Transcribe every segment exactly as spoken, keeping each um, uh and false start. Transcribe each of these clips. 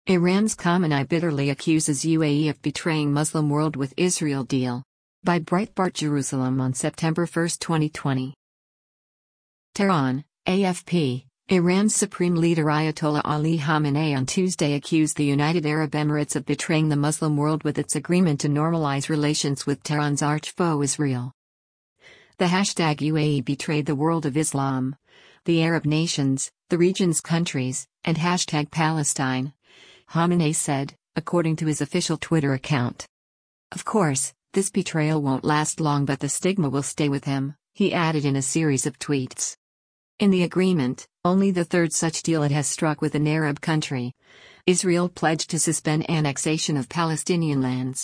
Iran's Khamenei bitterly accuses U A E of betraying Muslim world with Israel deal. By Breitbart Jerusalem on September first, twenty twenty. Tehran, A F P. Iran's Supreme Leader Ayatollah Ali Khamenei on Tuesday accused the United Arab Emirates of betraying the Muslim world with its agreement to normalize relations with Tehran's arch-foe Israel. The hashtag U A E betrayed the world of Islam, the Arab nations, the region's countries, and hashtag Palestine, Khamenei said, according to his official Twitter account. Of course, this betrayal won't last long, but the stigma will stay with him, he added in a series of tweets. In the agreement, only the third such deal it has struck with an Arab country, Israel pledged to suspend annexation of Palestinian lands.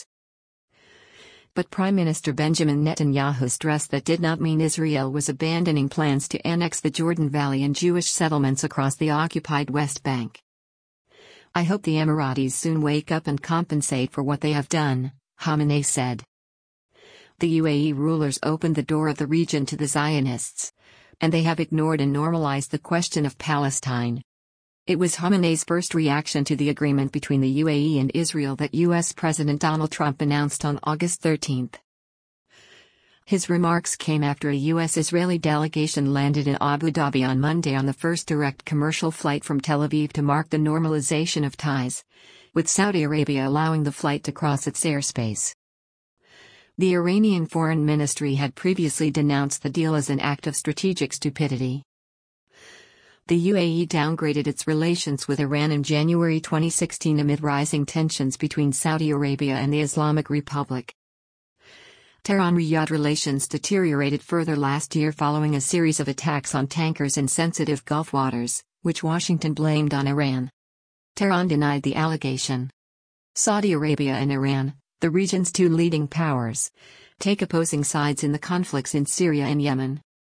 But Prime Minister Benjamin Netanyahu stressed that did not mean Israel was abandoning plans to annex the Jordan Valley and Jewish settlements across the occupied West Bank. I hope the Emiratis soon wake up and compensate for what they have done, Khamenei said. The U A E rulers opened the door of the region to the Zionists, and they have ignored and normalized the question of Palestine. It was Khamenei's first reaction to the agreement between the U A E and Israel that U S President Donald Trump announced on August thirteenth. His remarks came after a U S-Israeli delegation landed in Abu Dhabi on Monday on the first direct commercial flight from Tel Aviv to mark the normalization of ties, with Saudi Arabia allowing the flight to cross its airspace. The Iranian Foreign Ministry had previously denounced the deal as an act of strategic stupidity. The U A E downgraded its relations with Iran in January twenty sixteen amid rising tensions between Saudi Arabia and the Islamic Republic. Tehran-Riyadh relations deteriorated further last year following a series of attacks on tankers in sensitive Gulf waters, which Washington blamed on Iran. Tehran denied the allegation. Saudi Arabia and Iran, the region's two leading powers, take opposing sides in the conflicts in Syria and Yemen.